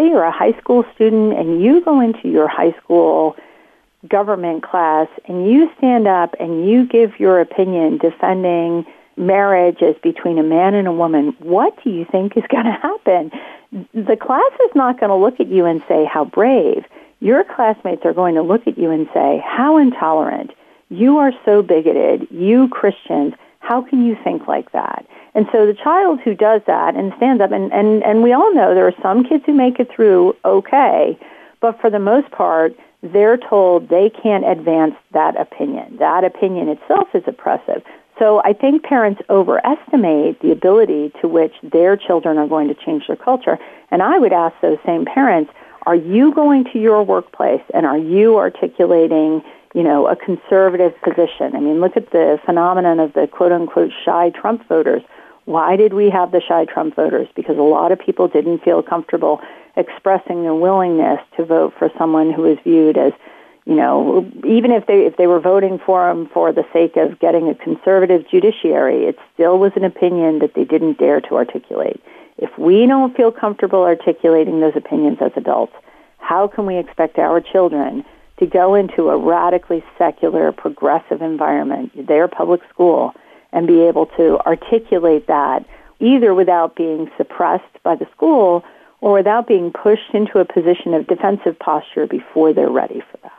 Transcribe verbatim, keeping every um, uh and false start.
say you're a high school student and you go into your high school government class and you stand up and you give your opinion defending marriage as between a man and a woman, what do you think is going to happen? The class is not going to look at you and say, how brave. Your classmates are going to look at you and say, how intolerant. You are so bigoted. You Christians, how can you think like that? And so the child who does that and stands up, and, and, and we all know there are some kids who make it through okay, but for the most part, they're told they can't advance that opinion. That opinion itself is oppressive. So I think parents overestimate the ability to which their children are going to change their culture. And I would ask those same parents, are you going to your workplace and are you articulating, you know, a conservative position? I mean, look at the phenomenon of the quote-unquote shy Trump voters. Why did we have the shy Trump voters? Because a lot of people didn't feel comfortable expressing their willingness to vote for someone who is viewed as, you know, even if they if they were voting for him for the sake of getting a conservative judiciary, it still was an opinion that they didn't dare to articulate. If we don't feel comfortable articulating those opinions as adults, how can we expect our children to go into a radically secular, progressive environment, their public school, and be able to articulate that either without being suppressed by the school or without being pushed into a position of defensive posture before they're ready for that?